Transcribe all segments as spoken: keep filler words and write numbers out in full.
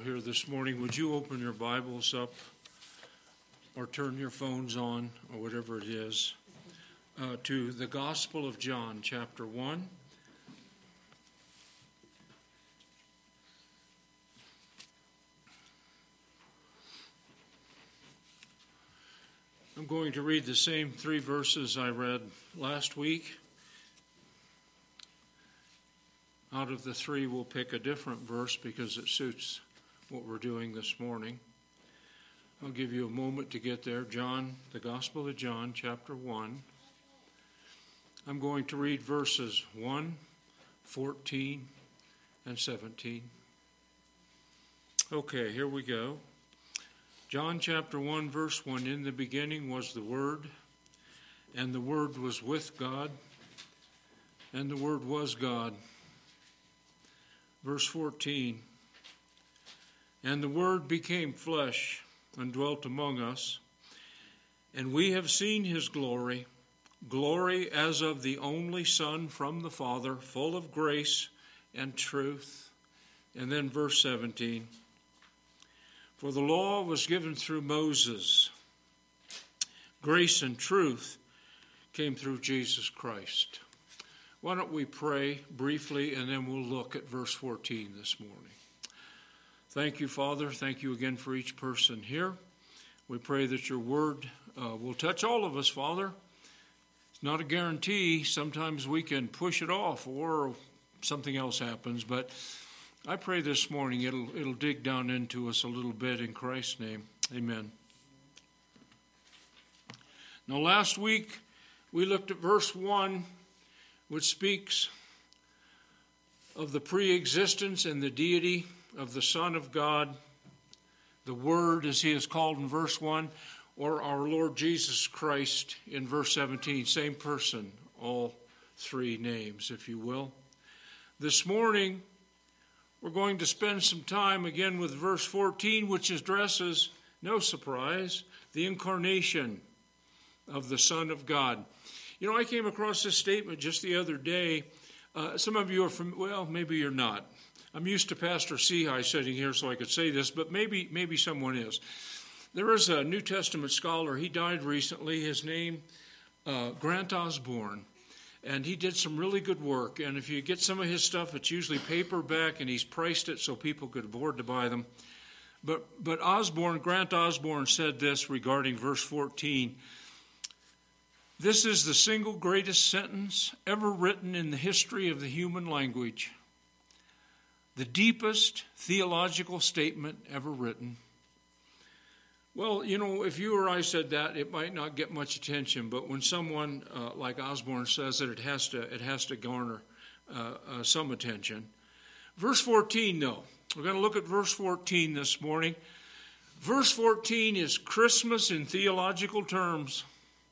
here this morning, would you open your Bibles up or turn your phones on or whatever it is uh, to the Gospel of John, chapter one. I'm going to read the same three verses I read last week. Out of the three, we'll pick a different verse because it suits what we're doing this morning. I'll give you a moment to get there. John, the Gospel of John, chapter one. I'm going to read verses one, fourteen, and seventeen. Okay, here we go. John chapter one, verse one. In the beginning was the Word, and the Word was with God, and the Word was God. Verse fourteen, and the Word became flesh and dwelt among us, and we have seen his glory, glory as of the only Son from the Father, full of grace and truth. And then verse seventeen, for the law was given through Moses, grace and truth came through Jesus Christ. Why don't we pray briefly, and then we'll look at verse fourteen this morning. Thank you, Father. Thank you again for each person here. We pray that your word uh, will touch all of us, Father. It's not a guarantee. Sometimes we can push it off or something else happens, but I pray this morning it'll, it'll dig down into us a little bit in Christ's name. Amen. Now, last week we looked at verse one, which speaks of the pre-existence and the deity of the Son of God, the Word, as he is called in verse one, or our Lord Jesus Christ in verse seventeen. Same person, all three names, if you will. This morning, we're going to spend some time again with verse fourteen, which addresses, no surprise, the incarnation of the Son of God. You know, I came across this statement just the other day. Uh, some of you are from, well, maybe you're not. I'm used to Pastor Sehi sitting here so I could say this, but maybe maybe someone is. There is a New Testament scholar. He died recently. His name, uh, Grant Osborne. And he did some really good work. And if you get some of his stuff, it's usually paperback, and he's priced it so people could afford to buy them. But, but Osborne, Grant Osborne said this regarding verse fourteen. This is the single greatest sentence ever written in the history of the human language. The deepest theological statement ever written. Well, you know, if you or I said that, it might not get much attention. But when someone uh, like Osborne says it, it has to it has to garner uh, uh, some attention. Verse fourteen, though. We're going to look at verse fourteen this morning. Verse fourteen is Christmas in theological terms.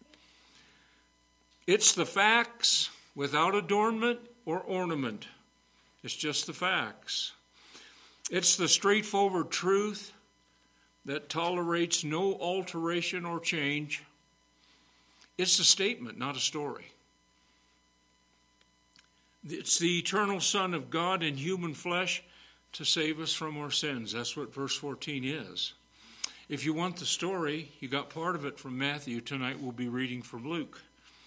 It's the facts without adornment or ornament. It's just the facts. It's the straightforward truth that tolerates no alteration or change. It's a statement, not a story. It's the eternal Son of God in human flesh to save us from our sins. That's what verse fourteen is. If you want the story, you got part of it from Matthew. Tonight we'll be reading from Luke.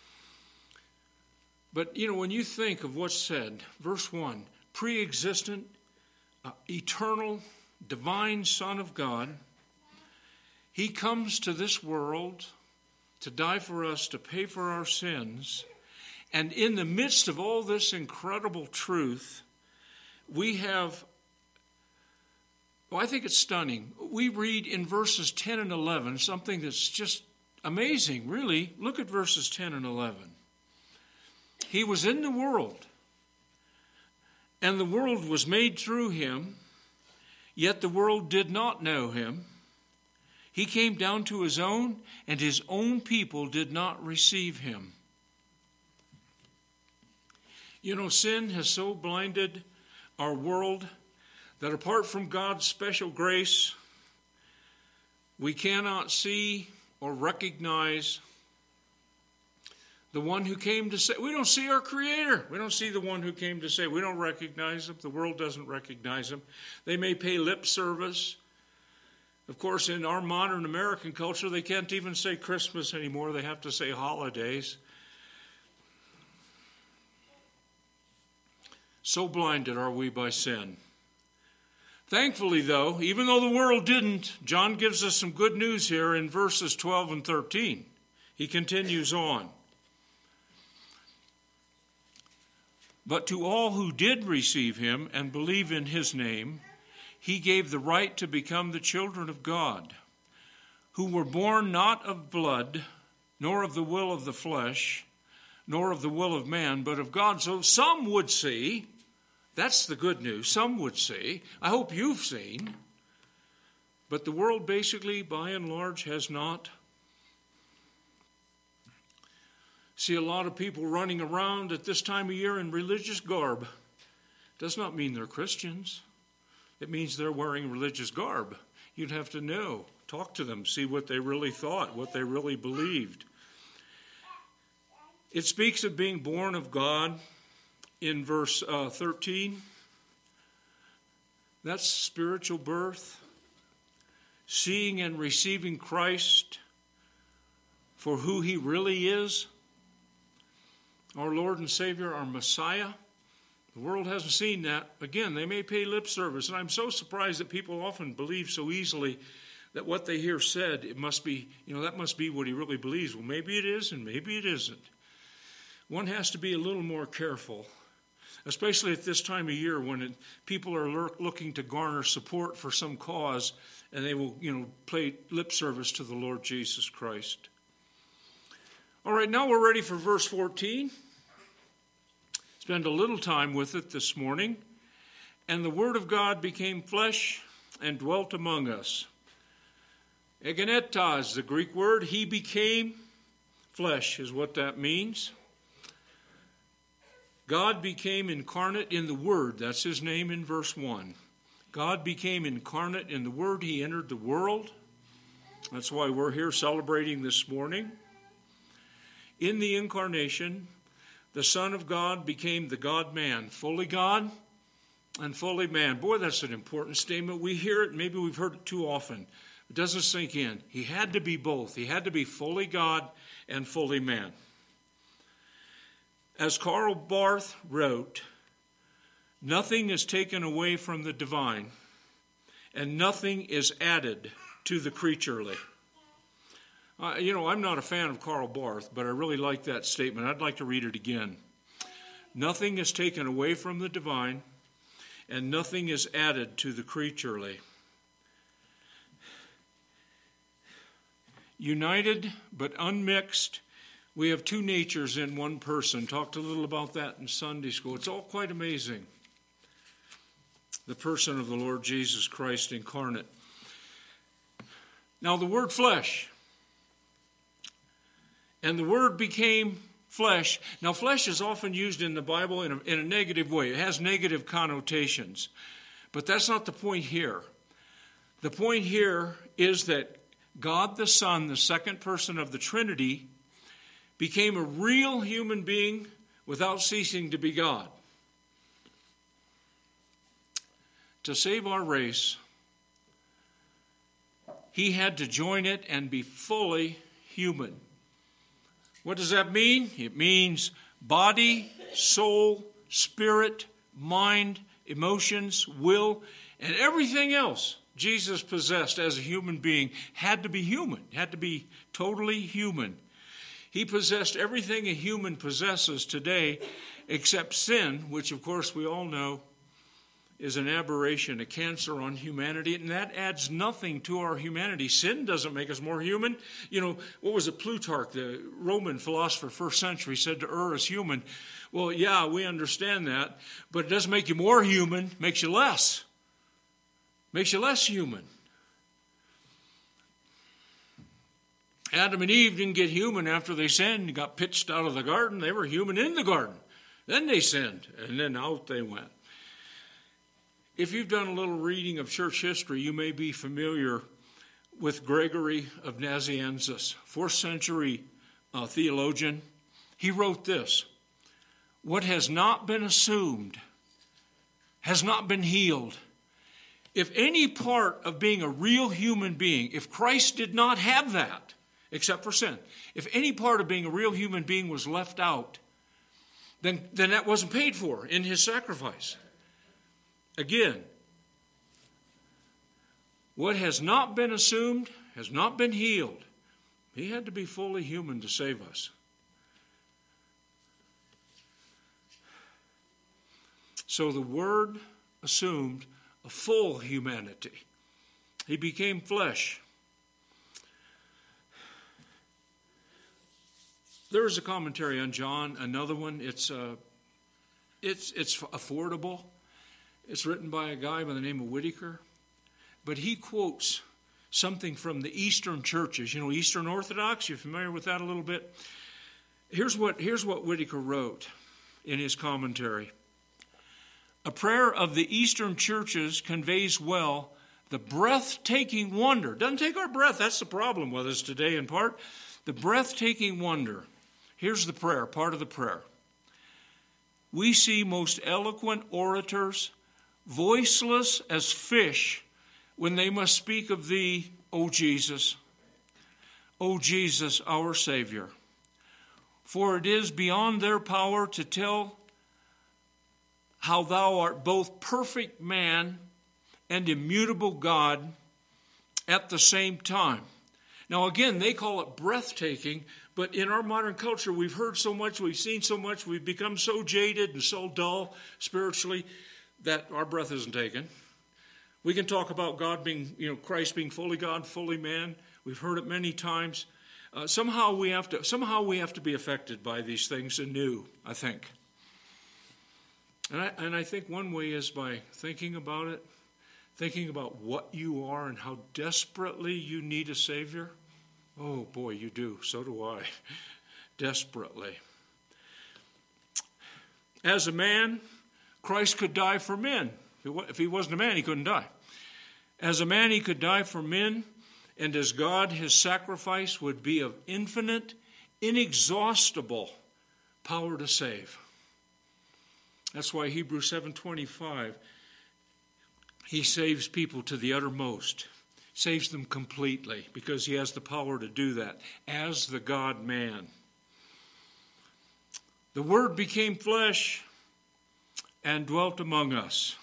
But, you know, when you think of what's said, verse one, pre-existent, uh, eternal, divine Son of God, he comes to this world to die for us, to pay for our sins. And in the midst of all this incredible truth, we have, well, I think it's stunning. We read in verses ten and eleven something that's just amazing, really. Look at verses ten and eleven. He was in the world, and the world was made through him, yet the world did not know him. He came down to his own, and his own people did not receive him. You know, sin has so blinded our world that apart from God's special grace, we cannot see or recognize The one who came to say, we don't see our Creator. We don't see the one who came to say. We don't recognize him. The world doesn't recognize him. They may pay lip service. Of course, in our modern American culture, they can't even say Christmas anymore. They have to say holidays. So blinded are we by sin. Thankfully, though, even though the world didn't, John gives us some good news here in verses twelve and thirteen. He continues on. But to all who did receive him and believe in his name, he gave the right to become the children of God, who were born not of blood, nor of the will of the flesh, nor of the will of man, but of God. So some would see, that's the good news, some would see, I hope you've seen, but the world basically, by and large, has not. See a lot of people running around at this time of year in religious garb. Does not mean they're Christians. It means they're wearing religious garb. You'd have to know, talk to them, see what they really thought, what they really believed. It speaks of being born of God in verse uh, thirteen. That's spiritual birth. Seeing and receiving Christ for who he really is. Our Lord and Savior, our Messiah. The world hasn't seen that. Again, they may pay lip service. And I'm so surprised that people often believe so easily that what they hear said, it must be, you know, that must be what he really believes. Well, maybe it is and maybe it isn't. One has to be a little more careful, especially at this time of year when it, people are looking to garner support for some cause and they will, you know, pay lip service to the Lord Jesus Christ. All right, now we're ready for verse fourteen. Spend a little time with it this morning. And the Word of God became flesh and dwelt among us. Egenetos is the Greek word. He became flesh is what that means. God became incarnate in the Word. That's his name in verse one. God became incarnate in the Word. He entered the world. That's why we're here celebrating this morning. In the incarnation, the Son of God became the God-man, fully God and fully man. Boy, that's an important statement. We hear it, maybe we've heard it too often. It doesn't sink in. He had to be both. He had to be fully God and fully man. As Karl Barth wrote, nothing is taken away from the divine, and nothing is added to the creaturely. Uh, you know, I'm not a fan of Karl Barth, but I really like that statement. I'd like to read it again. Nothing is taken away from the divine, and nothing is added to the creaturely. United but unmixed, we have two natures in one person. Talked a little about that in Sunday school. It's all quite amazing. The person of the Lord Jesus Christ incarnate. Now the word flesh. And the Word became flesh. Now, flesh is often used in the Bible in a, in a negative way. It has negative connotations. But that's not the point here. The point here is that God the Son, the second person of the Trinity, became a real human being without ceasing to be God. To save our race, he had to join it and be fully human. What does that mean? It means body, soul, spirit, mind, emotions, will, and everything else Jesus possessed as a human being had to be human, had to be totally human. He possessed everything a human possesses today except sin, which of course we all know is an aberration, a cancer on humanity, and that adds nothing to our humanity. Sin doesn't make us more human. You know, what was it, Plutarch, the Roman philosopher, first century, said to err is human. Well, yeah, we understand that, but it doesn't make you more human, makes you less. Makes you less human. Adam and Eve didn't get human after they sinned and got pitched out of the garden. They were human in the garden. Then they sinned, and then out they went. If you've done a little reading of church history, you may be familiar with Gregory of Nazianzus, fourth century uh, theologian. he wrote this: what has not been assumed has not been healed. If any part of being a real human being, if Christ did not have that, except for sin, if any part of being a real human being was left out, then, then that wasn't paid for in his sacrifice. Again, what has not been assumed has not been healed. He had to be fully human to save us. So the Word assumed a full humanity. He became flesh. There is a commentary on John, another one. It's uh, it's it's affordable. It's written by a guy by the name of Whitaker, but he quotes something from the Eastern churches. You know, Eastern Orthodox. You're familiar with that a little bit. Here's what here's what Whitaker wrote in his commentary. A prayer of the Eastern churches conveys well the breathtaking wonder. Doesn't take our breath. That's the problem with us today in part. The breathtaking wonder. Here's the prayer, part of the prayer. We see most eloquent orators, voiceless as fish, when they must speak of thee, O Jesus. O Jesus, our Savior. For it is beyond their power to tell how thou art both perfect man and immutable God at the same time. Now again, they call it breathtaking, but in our modern culture, we've heard so much, we've seen so much, we've become so jaded and so dull spiritually that our breath isn't taken. We can talk about God being, you know, Christ being fully God, fully man. We've heard it many times. Uh, somehow we have to, somehow we have to be affected by these things anew, I think. And I, and I think one way is by thinking about it, thinking about what you are and how desperately you need a Savior. Oh, boy, you do. So do I. Desperately. As a man, Christ could die for men. If he wasn't a man, he couldn't die. As a man, he could die for men, and as God, his sacrifice would be of infinite, inexhaustible power to save. That's why Hebrews seven twenty-five, he saves people to the uttermost, saves them completely, because he has the power to do that as the God-man. The Word became flesh and dwelt among us.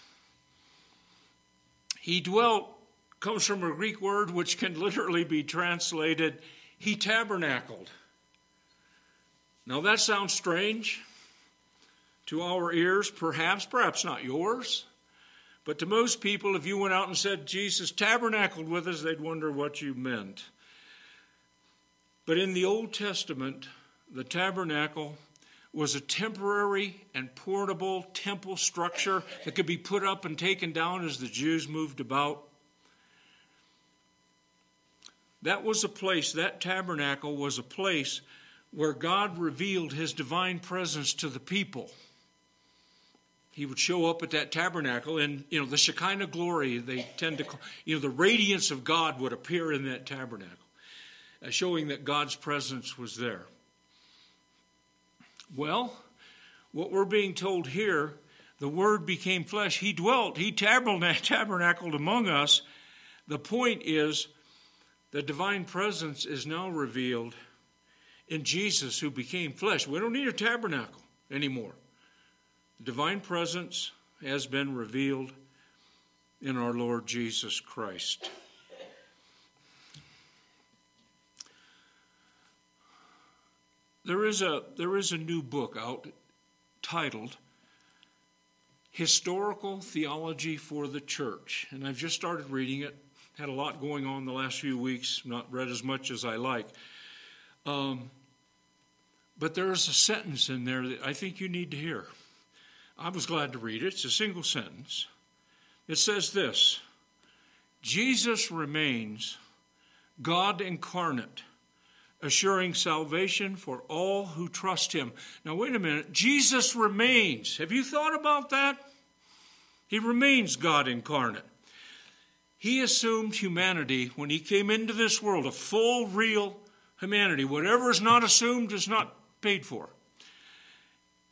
He dwelt comes from a Greek word which can literally be translated, he tabernacled. Now that sounds strange to our ears, perhaps, perhaps not yours. But to most people, if you went out and said, Jesus tabernacled with us, they'd wonder what you meant. But in the Old Testament, the tabernacle was a temporary and portable temple structure that could be put up and taken down as the Jews moved about. That was a place, that tabernacle was a place where God revealed his divine presence to the people. He would show up at that tabernacle, and, you know, the Shekinah glory, they tend to, you know, the radiance of God would appear in that tabernacle, uh, showing that God's presence was there. Well, what we're being told here, the Word became flesh. He dwelt, he tabernacled among us. The point is, the divine presence is now revealed in Jesus, who became flesh. We don't need a tabernacle anymore. The divine presence has been revealed in our Lord Jesus Christ. There is a there is a new book out titled Historical Theology for the Church, and I've just started reading it. Had a lot going on the last few weeks, not read as much as I like. Um, but there is a sentence in there that I think you need to hear. I was glad to read it. It's a single sentence. It says this: Jesus remains God incarnate, assuring salvation for all who trust him. Now, wait a minute. Jesus remains. Have you thought about that? He remains God incarnate. He assumed humanity when he came into this world, a full, real humanity. Whatever is not assumed is not paid for.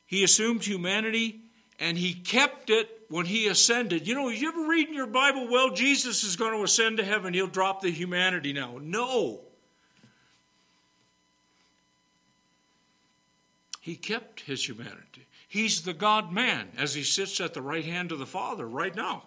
He assumed humanity, and he kept it when he ascended. You know, you ever read in your Bible, well, Jesus is going to ascend to heaven, he'll drop the humanity now. No. He kept his humanity. He's the God-man as he sits at the right hand of the Father right now.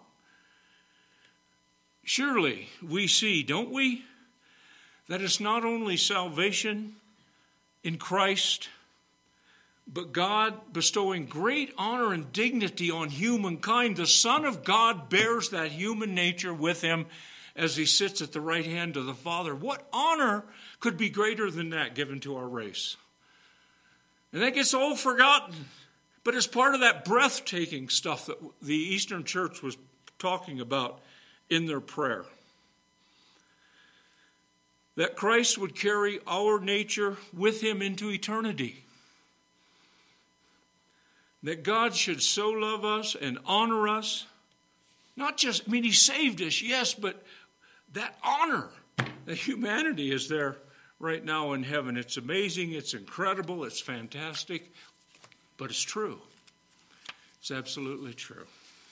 Surely we see, don't we, that it's not only salvation in Christ, but God bestowing great honor and dignity on humankind. The Son of God bears that human nature with him as he sits at the right hand of the Father. What honor could be greater than that given to our race? And that gets all forgotten. But it's part of that breathtaking stuff that the Eastern Church was talking about in their prayer. That Christ would carry our nature with him into eternity. That God should so love us and honor us. Not just, I mean, he saved us, yes, but that honor, that humanity is there right now in heaven. It's amazing, it's incredible, it's fantastic, but it's true. It's absolutely true.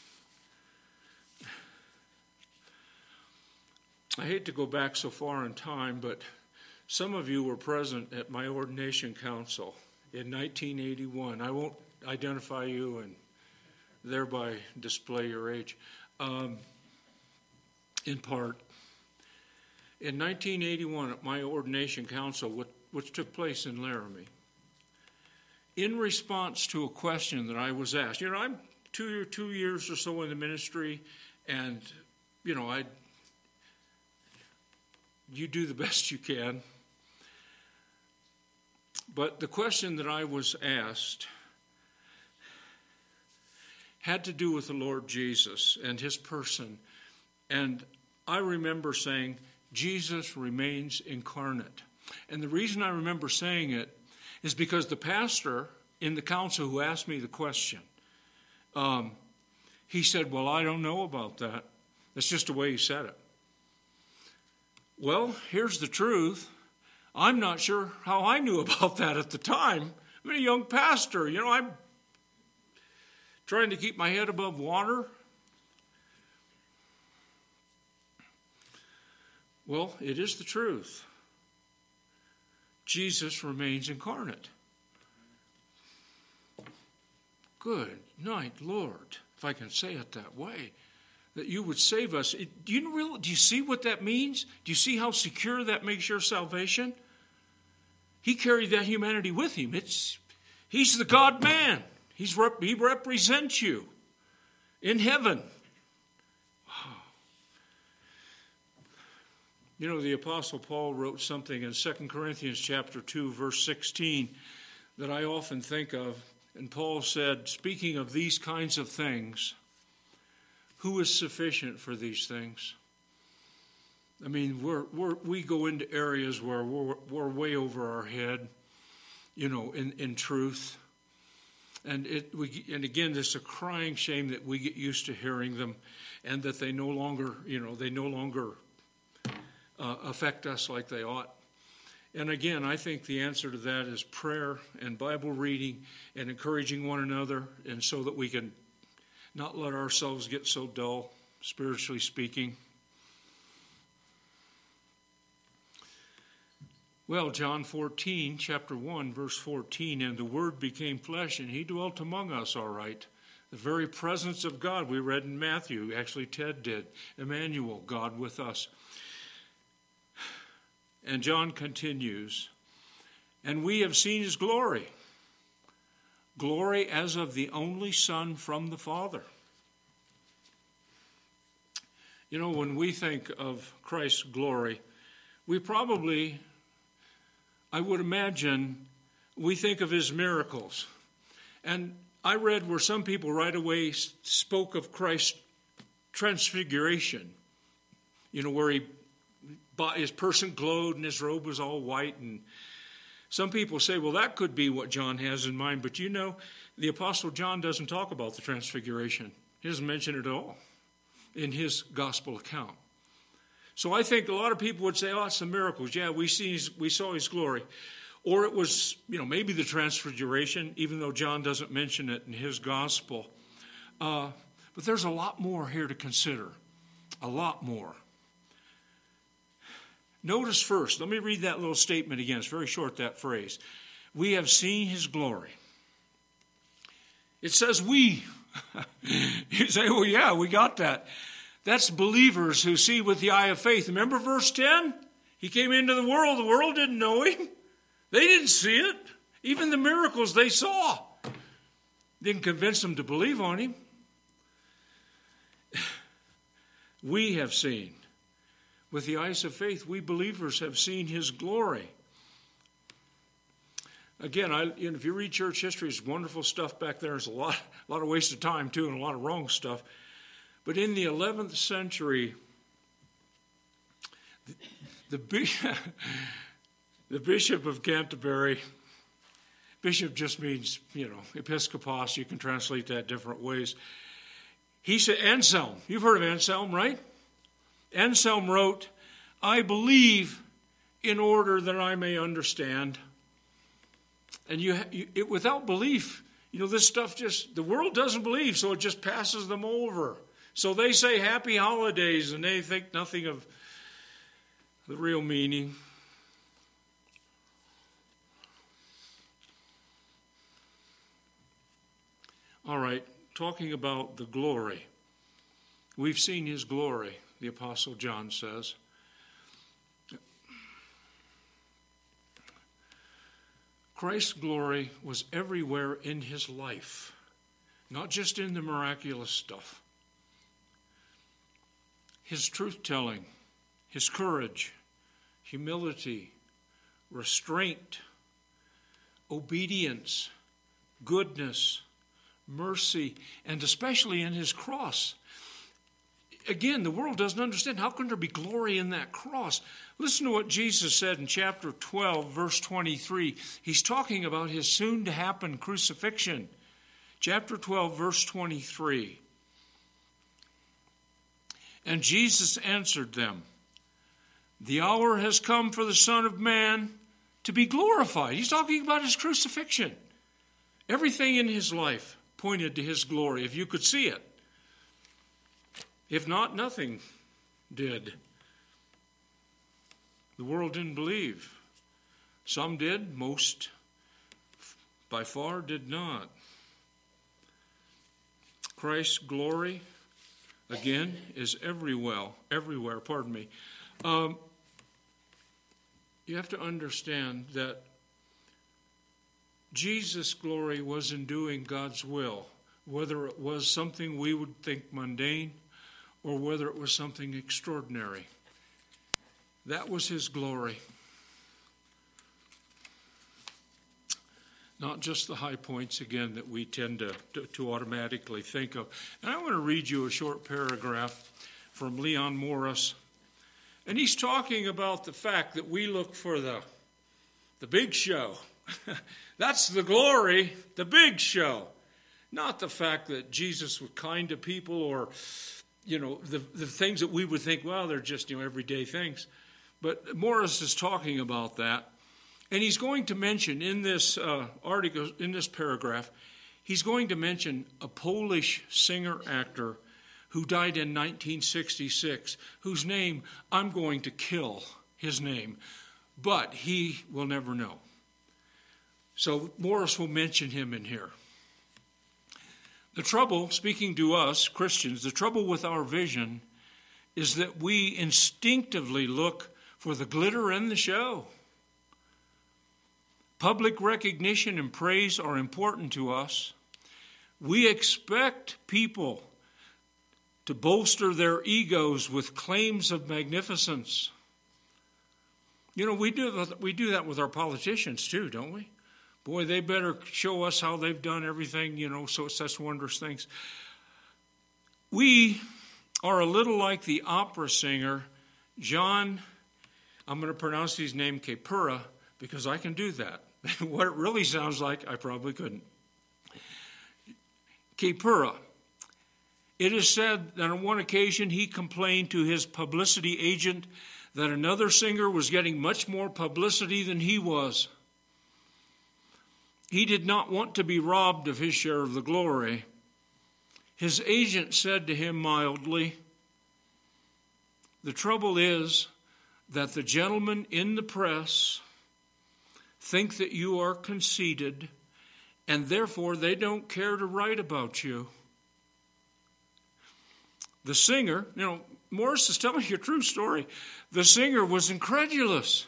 I hate to go back so far in time, but some of you were present at my ordination council in nineteen eighty-one. I won't identify you and thereby display your age. Um, in part, in nineteen eighty-one, at my ordination council, which, which took place in Laramie, in response to a question that I was asked, you know, I'm two, two years or so in the ministry, and, you know, I, you do the best you can. But the question that I was asked had to do with the Lord Jesus and his person. And I remember saying, Jesus remains incarnate. And the reason I remember saying it is because the pastor in the council who asked me the question, um, he said, well, I don't know about that. That's just the way he said it. Well, here's the truth. I'm not sure how I knew about that at the time. I'm a young pastor. You know, I'm trying to keep my head above water. Well, it is the truth. Jesus remains incarnate. Good night, Lord, if I can say it that way, that you would save us. It, do you really, do you see what that means? Do you see how secure that makes your salvation? He carried that humanity with him. It's he's the God-man. He's rep, he represents you in heaven. Wow. You know, the Apostle Paul wrote something in Second Corinthians chapter two, verse sixteen, that I often think of. And Paul said, speaking of these kinds of things, who is sufficient for these things? I mean, we're, we're, we go into areas where we're, we're way over our head, you know, in, in truth. And it, we, and again, it's a crying shame that we get used to hearing them, and that they no longer, you know, they no longer uh, affect us like they ought. And again, I think the answer to that is prayer and Bible reading and encouraging one another, and so that we can not let ourselves get so dull, spiritually speaking. Well, John fourteen, chapter one, verse fourteen, and the Word became flesh, and he dwelt among us, all right. The very presence of God, we read in Matthew, actually Ted did. Emmanuel, God with us. And John continues, and we have seen his glory, glory as of the only Son from the Father. You know, when we think of Christ's glory, we probably, I would imagine, we think of his miracles. And I read where some people right away spoke of Christ's transfiguration, you know, where he his person glowed and his robe was all white. And some people say, well, that could be what John has in mind. But you know, the Apostle John doesn't talk about the transfiguration. He doesn't mention it at all in his gospel account. So I think a lot of people would say, oh, it's the miracles. Yeah, we see his, we saw his glory. Or it was, you know, maybe the transfiguration, even though John doesn't mention it in his gospel. Uh, but there's a lot more here to consider. A lot more. Notice first, let me read that little statement again. It's very short, that phrase. We have seen his glory. It says we. You say, well, yeah, we got that. That's believers who see with the eye of faith. Remember verse ten? He came into the world. The world didn't know him. They didn't see it. Even the miracles they saw didn't convince them to believe on him. We have seen. With the eyes of faith, we believers have seen his glory. Again, I, you know, if you read church history, it's wonderful stuff back there. There's a lot, a lot of waste of time, too, and a lot of wrong stuff. But in the eleventh century, the, the, the Bishop of Canterbury, bishop just means, you know, episkopos, you can translate that different ways. He said, Anselm, you've heard of Anselm, right? Anselm wrote, I believe in order that I may understand. And you, you it, without belief, you know, this stuff just, the world doesn't believe, so it just passes them over. So they say happy holidays, and they think nothing of the real meaning. All right, talking about the glory. We've seen his glory, the Apostle John says. Christ's glory was everywhere in his life, not just in the miraculous stuff. His truth-telling, his courage, humility, restraint, obedience, goodness, mercy, and especially in his cross. Again, the world doesn't understand. How can there be glory in that cross? Listen to what Jesus said in chapter twelve, verse twenty-three. He's talking about his soon-to-happen crucifixion. Chapter twelve, verse twenty-three. And Jesus answered them, the hour has come for the Son of Man to be glorified. He's talking about his crucifixion. Everything in his life pointed to his glory, if you could see it. If not, nothing did. The world didn't believe. Some did, most by far did not. Christ's glory, again, is everywhere, everywhere, pardon me. Um, you have to understand that Jesus' glory was in doing God's will, whether it was something we would think mundane or whether it was something extraordinary. That was his glory. Not just the high points, again, that we tend to, to, to automatically think of. And I want to read you a short paragraph from Leon Morris. And he's talking about the fact that we look for the, the big show. That's the glory, the big show. Not the fact that Jesus was kind to people or, you know, the, the things that we would think, well, they're just, you know, everyday things. But Morris is talking about that. And he's going to mention in this uh, article, in this paragraph, he's going to mention a Polish singer-actor who died in nineteen sixty-six, whose name I'm going to kill, his name, but he will never know. So Morris will mention him in here. The trouble, speaking to us, Christians, the trouble with our vision is that we instinctively look for the glitter and the show. Public recognition and praise are important to us. We expect people to bolster their egos with claims of magnificence. You know, we do we do that with our politicians too, don't we? Boy, they better show us how they've done everything, you know, so such wondrous things. We are a little like the opera singer, John, I'm going to pronounce his name Capura, because I can do that. What it really sounds like, I probably couldn't. Capura. It is said that on one occasion he complained to his publicity agent that another singer was getting much more publicity than he was. He did not want to be robbed of his share of the glory. His agent said to him mildly, "The trouble is that the gentlemen in the press think that you are conceited, and therefore they don't care to write about you." The singer, you know, Morris is telling you a true story. The singer was incredulous.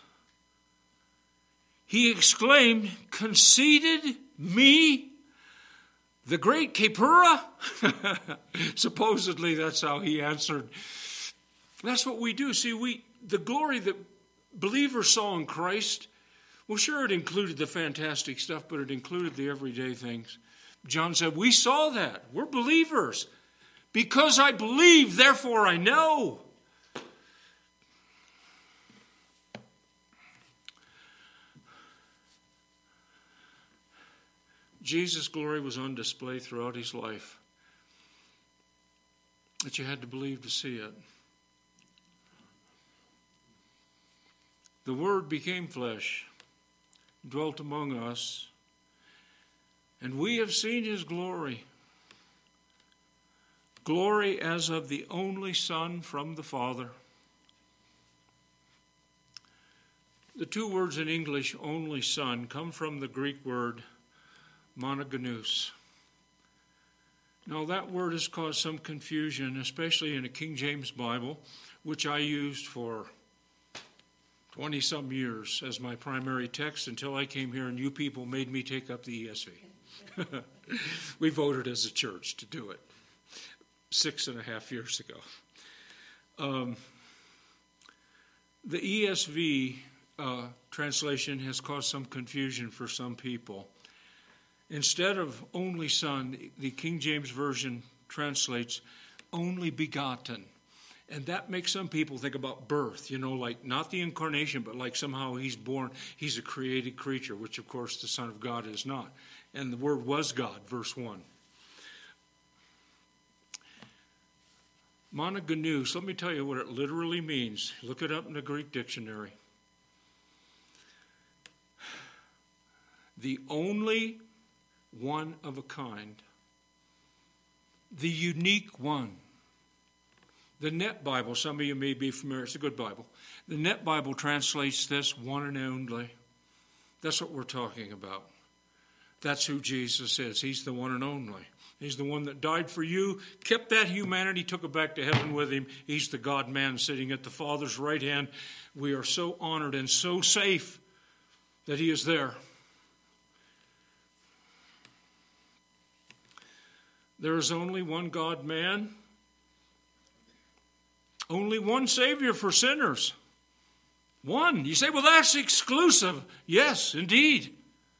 He exclaimed, "Conceited? Me? The great Kapura?" Supposedly that's how he answered. That's what we do. See, we the glory that believers saw in Christ, well, sure, it included the fantastic stuff, but it included the everyday things. John said, we saw that. We're believers. Because I believe, therefore I know. Jesus' glory was on display throughout his life. But you had to believe to see it. The Word became flesh, dwelt among us, and we have seen his glory. Glory as of the only Son from the Father. The two words in English, only Son, come from the Greek word monogenes. Now that word has caused some confusion, especially in a King James Bible, which I used for twenty-some years as my primary text until I came here and you people made me take up the E S V. We voted as a church to do it six and a half years ago. Um, the E S V uh, translation has caused some confusion for some people. Instead of only Son, the King James Version translates only begotten. And that makes some people think about birth, you know, like not the incarnation, but like somehow he's born, he's a created creature, which of course the Son of God is not. And the Word was God, verse one. Monogenes, let me tell you what it literally means. Look it up in the Greek dictionary. The only one of a kind. The unique one. The Net Bible, some of you may be familiar, it's a good Bible. The Net Bible translates this one and only. That's what we're talking about. That's who Jesus is. He's the one and only. He's the one that died for you, kept that humanity, took it back to heaven with him. He's the God-man sitting at the Father's right hand. We are so honored and so safe that he is there. There is only one God-man, only one Savior for sinners. One. You say, well, that's exclusive. Yes, indeed.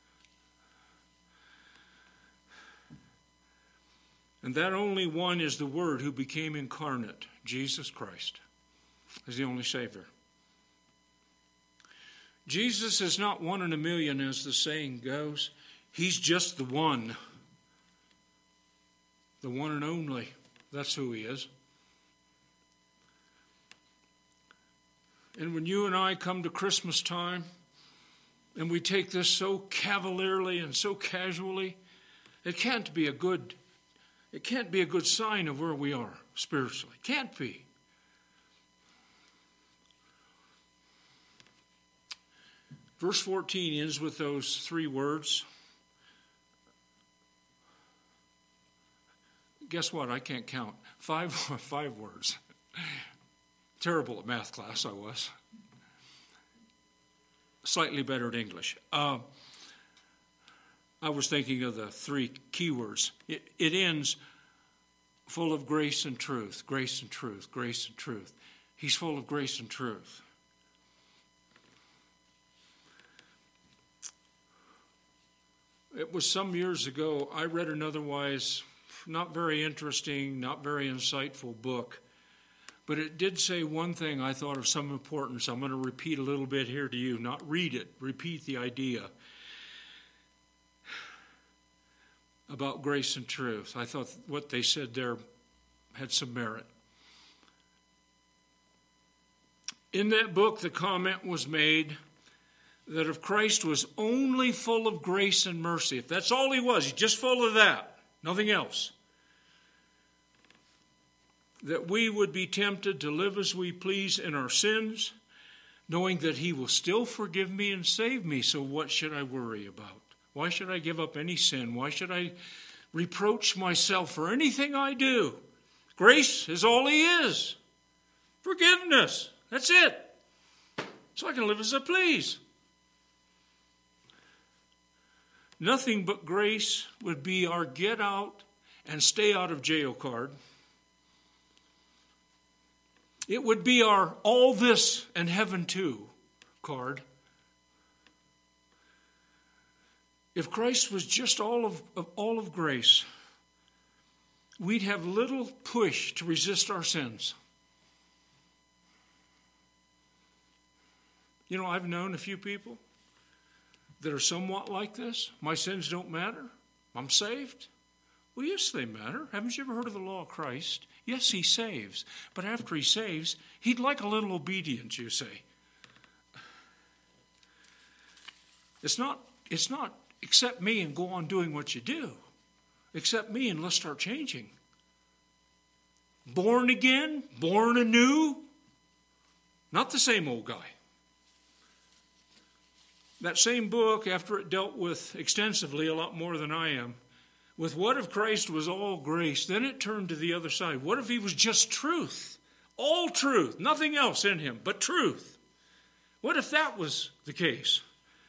And that only one is the Word who became incarnate, Jesus Christ, is the only Savior. Jesus is not one in a million, as the saying goes. He's just the one. The one and only. That's who he is. And when you and I come to Christmas time, and we take this so cavalierly and so casually, it can't be a good It can't be a good sign of where we are spiritually. It can't be. Verse fourteen ends with those three words. Guess what? I can't count. Five, five words. Terrible at math class, I was. Slightly better at English. Uh, I was thinking of the three keywords. It, it ends full of grace and truth, grace and truth, grace and truth. He's full of grace and truth. It was some years ago, I read an otherwise not very interesting, not very insightful book, but it did say one thing I thought of some importance. I'm going to repeat a little bit here to you, not read it, repeat the idea. About grace and truth. I thought what they said there had some merit. In that book, the comment was made that if Christ was only full of grace and mercy, if that's all he was, he's just full of that, nothing else, that we would be tempted to live as we please in our sins, knowing that he will still forgive me and save me. So what should I worry about? Why should I give up any sin? Why should I reproach myself for anything I do? Grace is all he is. Forgiveness. That's it. So I can live as I please. Nothing but grace would be our get out and stay out of jail card. It would be our all this and heaven too card. If Christ was just all of, of all of grace, we'd have little push to resist our sins. You know, I've known a few people that are somewhat like this. My sins don't matter. I'm saved. Well, yes, they matter. Haven't you ever heard of the law of Christ? Yes, he saves. But after he saves, he'd like a little obedience, you say. It's not, it's not accept me and go on doing what you do. Accept me and let's start changing. Born again, born anew, not the same old guy. That same book, after it dealt with extensively, a lot more than I am, with what if Christ was all grace, then it turned to the other side. What if he was just truth? All truth, nothing else in him but truth. What if that was the case?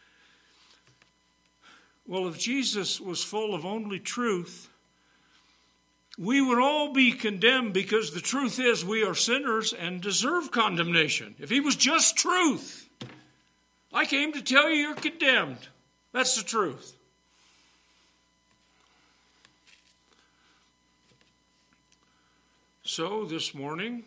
Well, if Jesus was full of only truth, we would all be condemned, because the truth is we are sinners and deserve condemnation. If he was just truth, I came to tell you you're condemned. That's the truth. So this morning,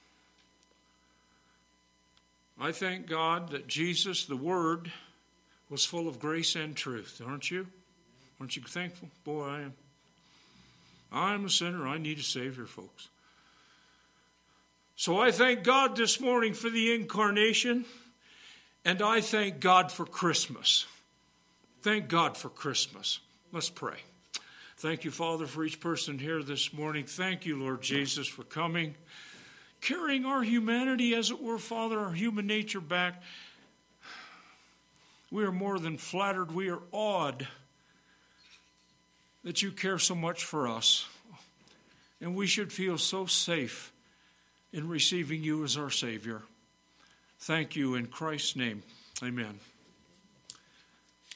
I thank God that Jesus, the Word, was full of grace and truth. Aren't you? Aren't you thankful? Boy, I am. I'm a sinner. I need a Savior, folks. So I thank God this morning for the incarnation, and I thank God for Christmas. Thank God for Christmas. Let's pray. Thank you, Father, for each person here this morning. Thank you, Lord Jesus, for coming, carrying our humanity, as it were, Father, our human nature back. We are more than flattered. We are awed that you care so much for us. And we should feel so safe in receiving you as our Savior. Thank you in Christ's name. Amen.